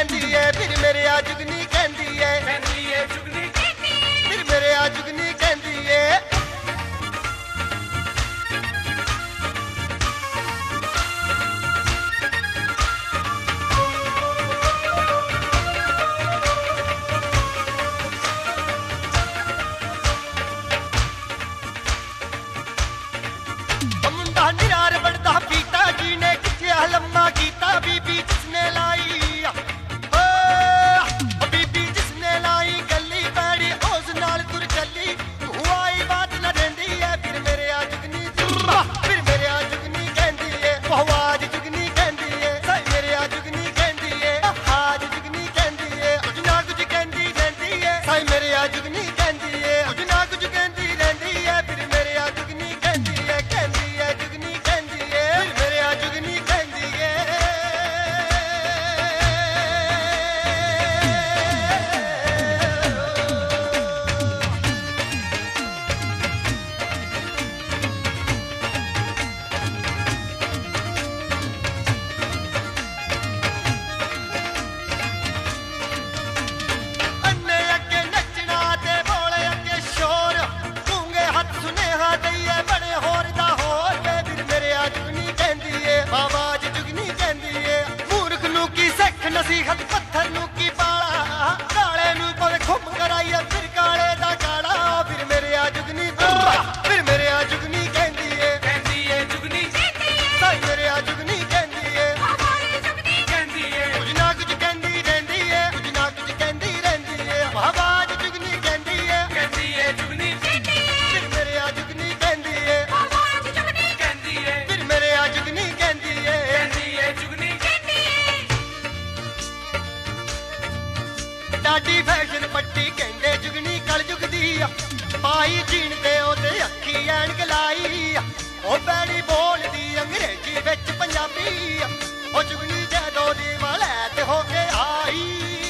कहती है फिर मेरे आ जुगनी कहती है जुगनी फिर मेरे आ जुगनी कहती है निरार बढ़ता पीता जी ने किथे लम्मा कीता बीबी जिसने लाई बीबी जिसने लाई गली पैड़ी उस नाल तुर चली हुआई बात न देंदी है फिर मेरे आ जुगनी फिर मेरे आ जुगनी कहती है आवाज जुगनी कहती है मेरे आ जुगनी कहती है आज जुगनी कहती है कुछ ना कुछ कहती रहती है साई मेरे आ जुगनी कहती है कुछ ना कुछ कहती रहती है फिर मेरे आ जुगनी कहती है जुगनी कहती है फिर मेरे आ जुगनी कहती है अन्ने अगे नचना ते बोले अगे शोर गूंगे हाथ सुनेहा दईए बड़े होर दा होर फिर मेरे आ जुगनी कहती है आवाज जुगनी कहती है मूर्ख नू की सिख नसीहत पत्थर नू की बाला काले नू पवे खुम कराइए फिर काले दा काला फिर मेरे आ जुगनी फिर मेरे आ जुगनी कहती है जुगनी साई मेरे आ जुगनी कहती है कुछ ना कुछ कहती रहती है कुछ ना कुछ कहती रहती है आवाज जुगनी कहती है जुगनी फिर मेरे आ जुगनी कहती है फिर मेरे आ जुगनी कहती है जुगनी डाडी फैशन पट्टी कहते जुगनी कल जुगदी पाई जीन ते ओदे अखी ऐनक लाई ओ बैड़ी बोलदी अंग्रेजी विच पंजाबी ओ जुगनी जदों दी वलैत हो के आई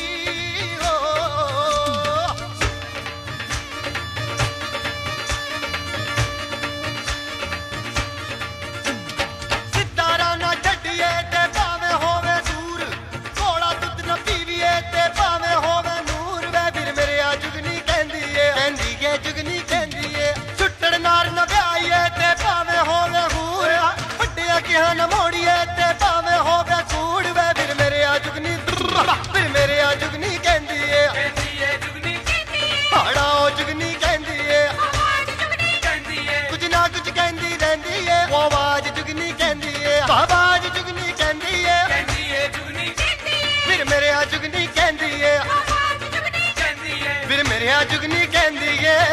सितारा ना छड्डिए ते भावें होवे दूर घोड़ा दुੱਧ न पीवीए ते भावें होवे नूर वे फिर मेरे आ जुगनी कहती है जुगनी कहती है छुट्टड़ नार न ब्याईए ते भावें होवे हूर ਵੱਡਿਆ ਕਿਹਾ न मोड़िए ते भावें होवे कूड़ वे फिर मेरे आ जुगनी फिर मेरे आ जुगनी कहती है जुगनी हाड़ा ओ जुगनी कहती है कुछ ना कुछ कहती रहती है वो आवाज जुगनी कहती है आवाज जुगनी कहती है जुगनी फिर मेरे आ जुगनी कहती है फिर मेरे आ जुगनी कहती है